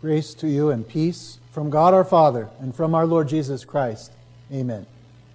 Grace to you and peace from God our Father and from our Lord Jesus Christ. Amen.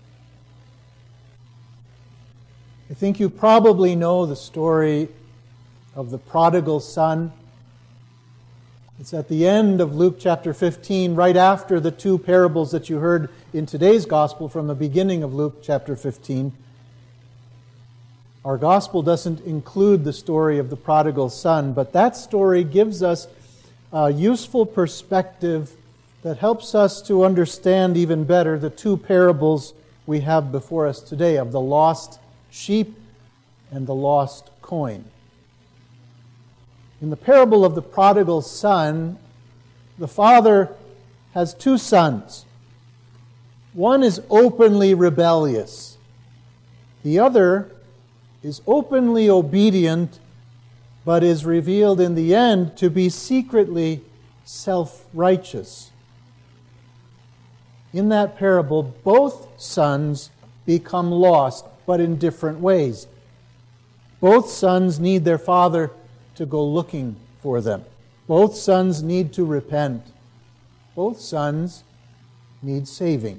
I think you probably know the story of the prodigal son. It's at the end of Luke chapter 15, right after the two parables that you heard in today's gospel from the beginning of Luke chapter 15. Our gospel doesn't include the story of the prodigal son, but that story gives us a useful perspective that helps us to understand even better the two parables we have before us today of the lost sheep and the lost coin. In the parable of the prodigal son, the father has two sons. One is openly rebellious. The other is openly obedient, but is revealed in the end to be secretly self-righteous. In that parable, both sons become lost, but in different ways. Both sons need their father to go looking for them. Both sons need to repent. Both sons need saving.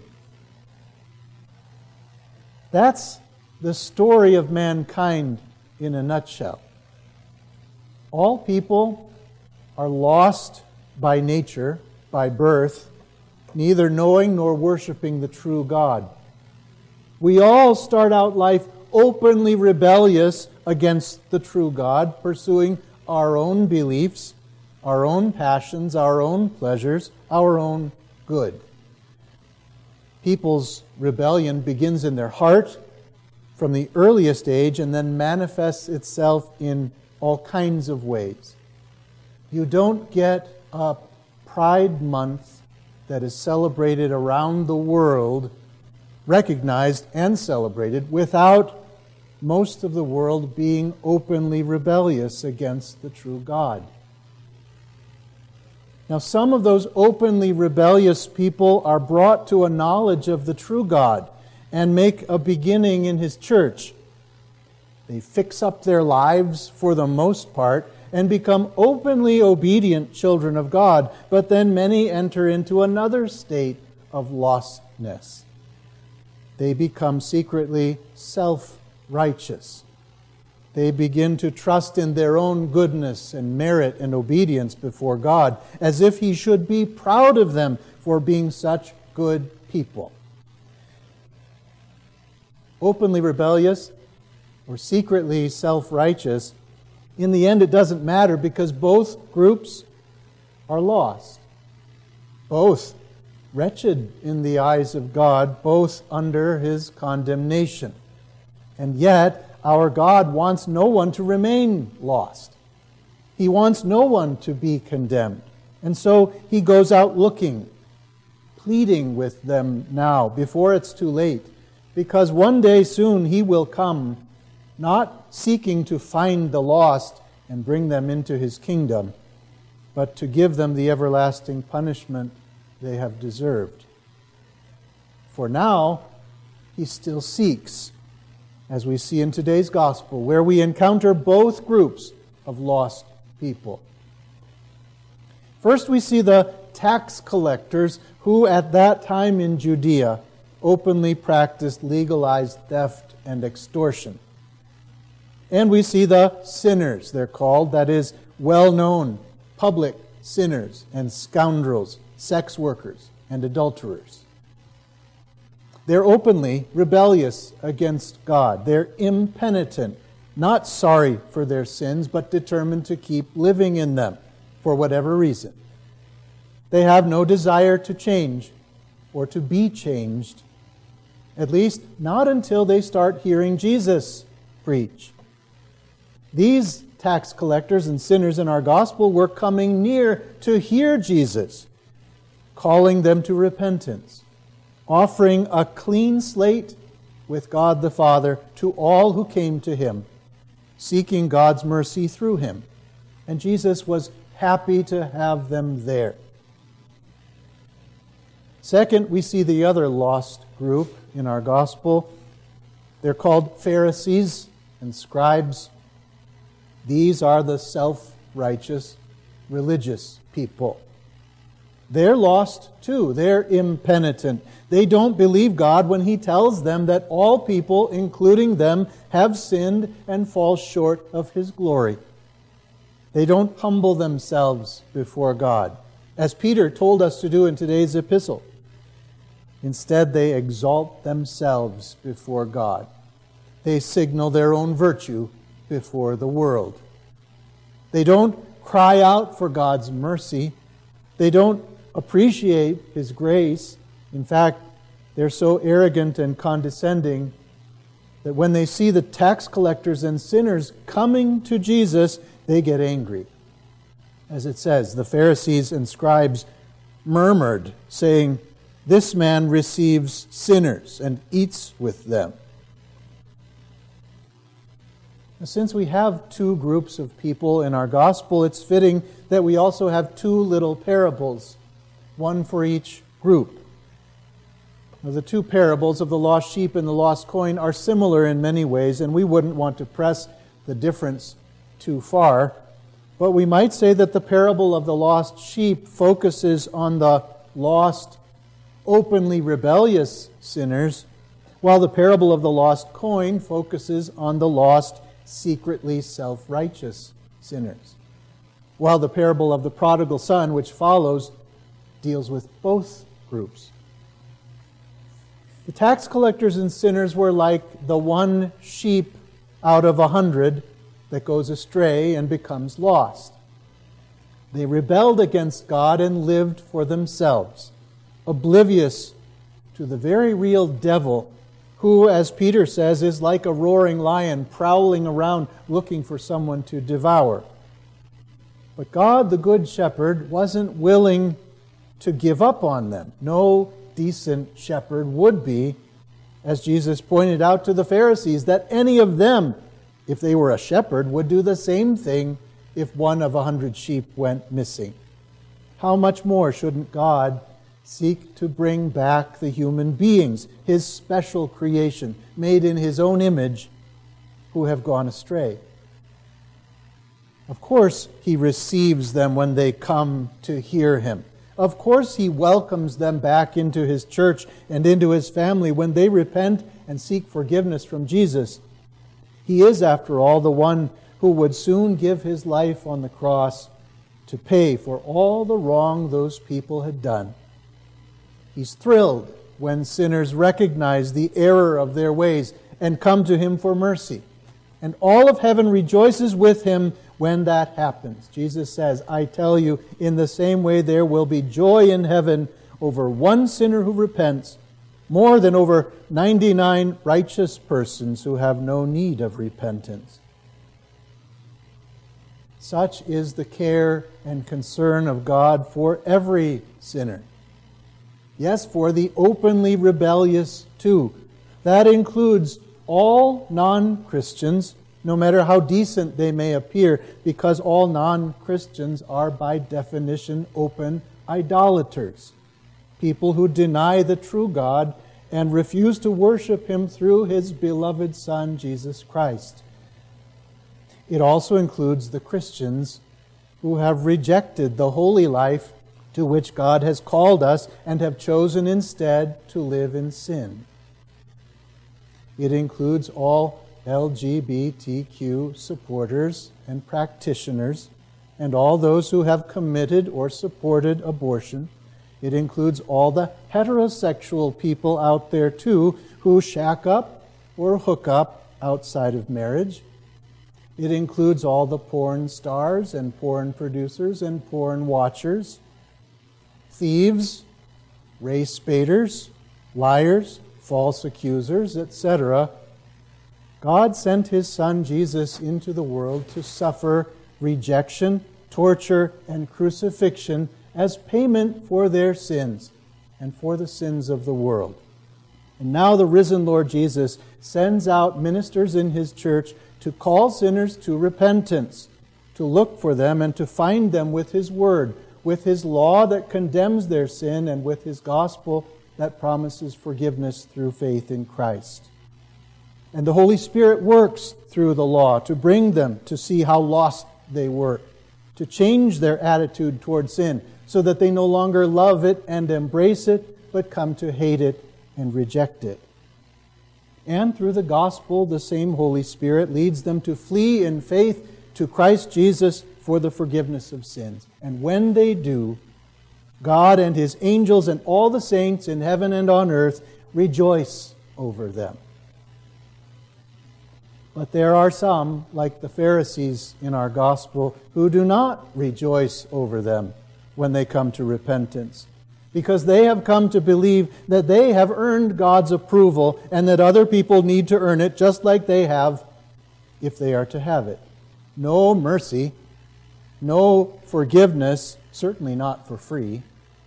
That's the story of mankind in a nutshell. All people are lost by nature, by birth, neither knowing nor worshiping the true God. We all start out life openly rebellious against the true God, pursuing our own beliefs, our own passions, our own pleasures, our own good. People's rebellion begins in their heart from the earliest age and then manifests itself in all kinds of ways. You don't get a Pride Month that is celebrated around the world, recognized and celebrated, without most of the world being openly rebellious against the true God. Now, some of those openly rebellious people are brought to a knowledge of the true God and make a beginning in His church. They fix up their lives for the most part and become openly obedient children of God, but then many enter into another state of lostness. They become secretly self-righteous. They begin to trust in their own goodness and merit and obedience before God, as if He should be proud of them for being such good people. Openly rebellious or secretly self-righteous, in the end it doesn't matter because both groups are lost. Both wretched in the eyes of God, both under His condemnation. And yet, our God wants no one to remain lost. He wants no one to be condemned. And so He goes out looking, pleading with them now, before it's too late. Because one day soon He will come, not seeking to find the lost and bring them into His kingdom, but to give them the everlasting punishment they have deserved. For now, He still seeks, as we see in today's gospel, where we encounter both groups of lost people. First, we see the tax collectors who at that time in Judea openly practiced legalized theft and extortion. And we see the sinners, they're called, that is, well-known public sinners and scoundrels, sex workers and adulterers. They're openly rebellious against God. They're impenitent, not sorry for their sins, but determined to keep living in them for whatever reason. They have no desire to change or to be changed, at least not until they start hearing Jesus preach. These tax collectors and sinners in our gospel were coming near to hear Jesus, calling them to repentance, offering a clean slate with God the Father to all who came to Him, seeking God's mercy through Him. And Jesus was happy to have them there. Second, we see the other lost group in our gospel. They're called Pharisees and scribes. These are the self-righteous religious people. They're lost too. They're impenitent. They don't believe God when He tells them that all people, including them, have sinned and fall short of His glory. They don't humble themselves before God, as Peter told us to do in today's epistle. Instead, they exalt themselves before God. They signal their own virtue before the world. They don't cry out for God's mercy. They don't appreciate His grace. In fact, they're so arrogant and condescending that when they see the tax collectors and sinners coming to Jesus, they get angry. As it says, the Pharisees and scribes murmured, saying, "This man receives sinners and eats with them." Since we have two groups of people in our gospel, it's fitting that we also have two little parables, one for each group. Now, the two parables of the lost sheep and the lost coin are similar in many ways, and we wouldn't want to press the difference too far. But we might say that the parable of the lost sheep focuses on the lost, openly rebellious sinners, while the parable of the lost coin focuses on the lost, secretly self-righteous sinners. While the parable of the prodigal son, which follows, deals with both groups. The tax collectors and sinners were like the one sheep out of 100 that goes astray and becomes lost. They rebelled against God and lived for themselves, oblivious to the very real devil, who, as Peter says, is like a roaring lion prowling around looking for someone to devour. But God, the Good Shepherd, wasn't willing to give up on them. No decent shepherd would be, as Jesus pointed out to the Pharisees, that any of them, if they were a shepherd, would do the same thing if one of 100 sheep went missing. How much more shouldn't God seek to bring back the human beings, His special creation, made in His own image, who have gone astray? Of course, He receives them when they come to hear Him. Of course, He welcomes them back into His church and into His family when they repent and seek forgiveness from Jesus. He is, after all, the one who would soon give His life on the cross to pay for all the wrong those people had done. He's thrilled when sinners recognize the error of their ways and come to Him for mercy. And all of heaven rejoices with Him when that happens. Jesus says, "I tell you, in the same way there will be joy in heaven over one sinner who repents, more than over 99 righteous persons who have no need of repentance." Such is the care and concern of God for every sinner. Yes, for the openly rebellious too. That includes all non-Christians, no matter how decent they may appear, because all non-Christians are by definition open idolaters. People who deny the true God and refuse to worship Him through His beloved Son, Jesus Christ. It also includes the Christians who have rejected the holy life to which God has called us and have chosen instead to live in sin. It includes all LGBTQ supporters and practitioners and all those who have committed or supported abortion. It includes all the heterosexual people out there too who shack up or hook up outside of marriage. It includes all the porn stars and porn producers and porn watchers, thieves, race baiters, liars, false accusers, etc. God sent His Son Jesus into the world to suffer rejection, torture, and crucifixion as payment for their sins and for the sins of the world. And now the risen Lord Jesus sends out ministers in His church to call sinners to repentance, to look for them and to find them with His word, with His law that condemns their sin, and with His gospel that promises forgiveness through faith in Christ. And the Holy Spirit works through the law to bring them to see how lost they were, to change their attitude toward sin, so that they no longer love it and embrace it, but come to hate it and reject it. And through the gospel, the same Holy Spirit leads them to flee in faith to Christ Jesus for the forgiveness of sins. And when they do, God and His angels and all the saints in heaven and on earth rejoice over them. But there are some, like the Pharisees in our gospel, who do not rejoice over them when they come to repentance, because they have come to believe that they have earned God's approval and that other people need to earn it just like they have if they are to have it. No mercy, no forgiveness, certainly not for free.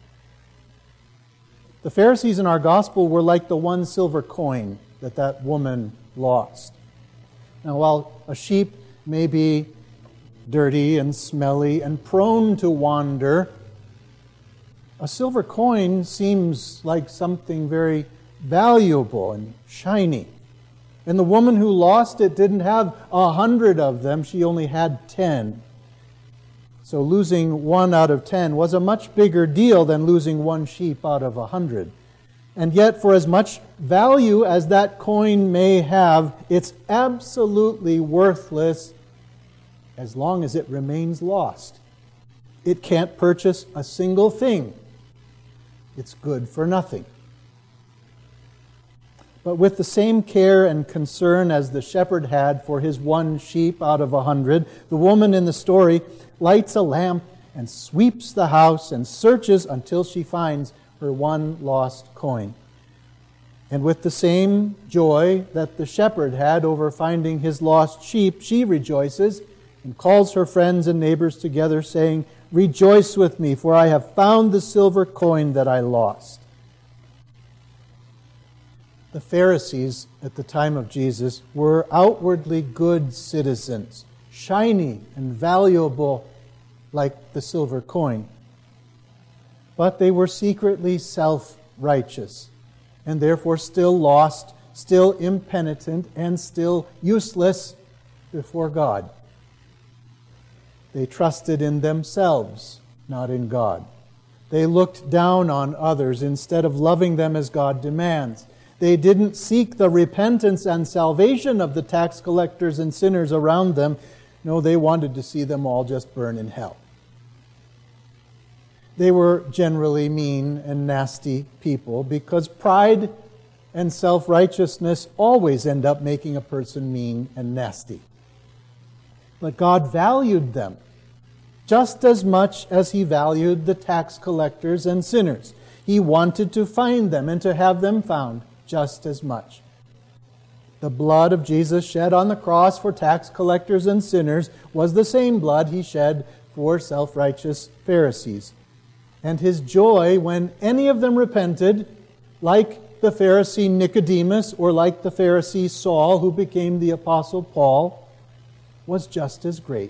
The Pharisees in our gospel were like the one silver coin that woman lost. Now, while a sheep may be dirty and smelly and prone to wander, a silver coin seems like something very valuable and shiny. And the woman who lost it didn't have 100 of them, she only had 10. So losing 1 out of 10 was a much bigger deal than losing 1 sheep out of 100. And yet, for as much value as that coin may have, it's absolutely worthless as long as it remains lost. It can't purchase a single thing. It's good for nothing. But with the same care and concern as the shepherd had for his 1 sheep out of 100, the woman in the story lights a lamp and sweeps the house and searches until she finds her 1 lost coin. And with the same joy that the shepherd had over finding his lost sheep, she rejoices and calls her friends and neighbors together, saying, "Rejoice with me, for I have found the silver coin that I lost." The Pharisees at the time of Jesus were outwardly good citizens, shiny and valuable like the silver coin. But they were secretly self-righteous, and therefore still lost, still impenitent, and still useless before God. They trusted in themselves, not in God. They looked down on others instead of loving them as God demands. They didn't seek the repentance and salvation of the tax collectors and sinners around them. No, they wanted to see them all just burn in hell. They were generally mean and nasty people because pride and self-righteousness always end up making a person mean and nasty. But God valued them just as much as He valued the tax collectors and sinners. He wanted to find them and to have them found just as much. The blood of Jesus shed on the cross for tax collectors and sinners was the same blood He shed for self-righteous Pharisees. And His joy when any of them repented, like the Pharisee Nicodemus or like the Pharisee Saul, who became the Apostle Paul, was just as great.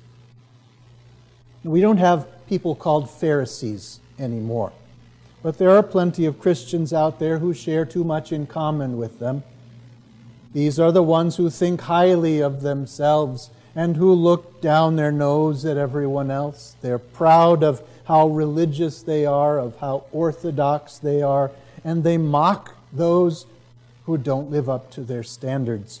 We don't have people called Pharisees anymore, but there are plenty of Christians out there who share too much in common with them. These are the ones who think highly of themselves and who look down their nose at everyone else. They're proud of how religious they are, of how orthodox they are, and they mock those who don't live up to their standards.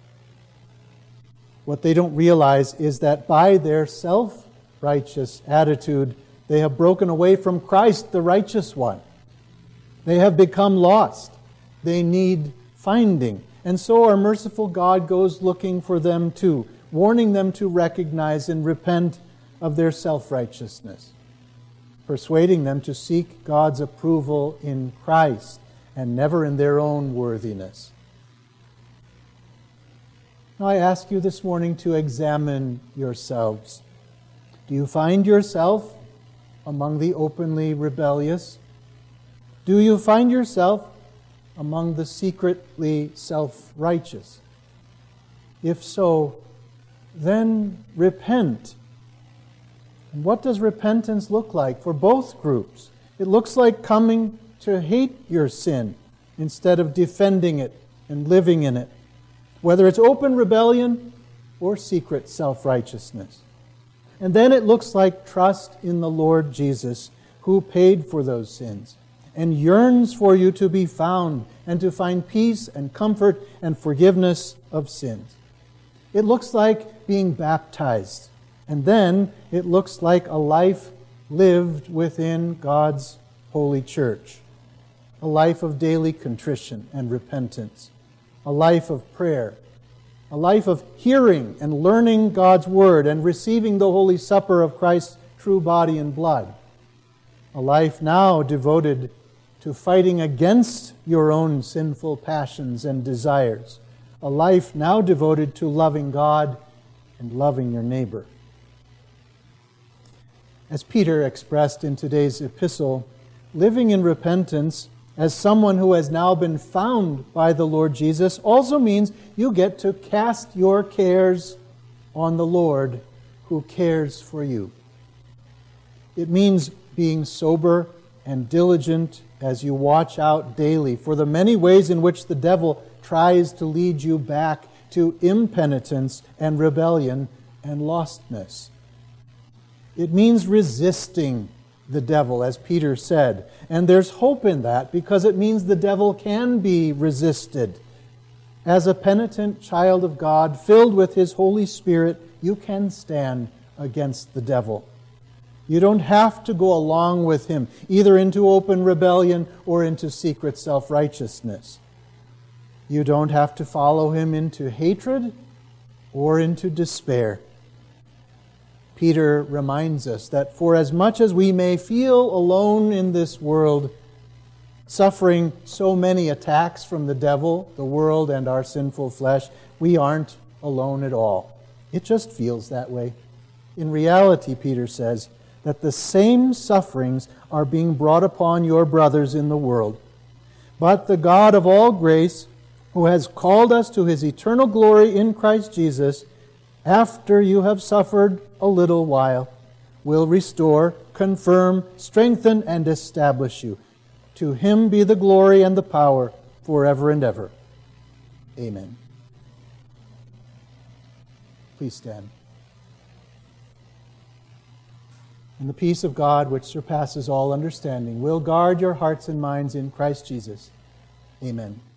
What they don't realize is that by their self-righteous attitude, they have broken away from Christ, the righteous one. They have become lost. They need finding. And so our merciful God goes looking for them too, warning them to recognize and repent of their self-righteousness, persuading them to seek God's approval in Christ and never in their own worthiness. Now I ask you this morning to examine yourselves. Do you find yourself among the openly rebellious? Do you find yourself among the secretly self-righteous? If so, then repent. And what does repentance look like for both groups? It looks like coming to hate your sin instead of defending it and living in it, whether it's open rebellion or secret self-righteousness. And then it looks like trust in the Lord Jesus, who paid for those sins, and yearns for you to be found and to find peace and comfort and forgiveness of sins. It looks like being baptized, and then it looks like a life lived within God's holy church, a life of daily contrition and repentance, a life of prayer, a life of hearing and learning God's word and receiving the holy supper of Christ's true body and blood, a life now devoted to fighting against your own sinful passions and desires, a life now devoted to loving God and loving your neighbor. As Peter expressed in today's epistle, living in repentance as someone who has now been found by the Lord Jesus also means you get to cast your cares on the Lord who cares for you. It means being sober and diligent as you watch out daily for the many ways in which the devil tries to lead you back to impenitence and rebellion and lostness. It means resisting the devil, as Peter said. And there's hope in that because it means the devil can be resisted. As a penitent child of God, filled with His Holy Spirit, you can stand against the devil. You don't have to go along with him, either into open rebellion or into secret self-righteousness. You don't have to follow him into hatred or into despair. Peter reminds us that for as much as we may feel alone in this world, suffering so many attacks from the devil, the world, and our sinful flesh, we aren't alone at all. It just feels that way. In reality, Peter says, that the same sufferings are being brought upon your brothers in the world. But the God of all grace, who has called us to His eternal glory in Christ Jesus, after you have suffered a little while, will restore, confirm, strengthen, and establish you. To Him be the glory and the power forever and ever. Amen. Please stand. And the peace of God, which surpasses all understanding, will guard your hearts and minds in Christ Jesus. Amen.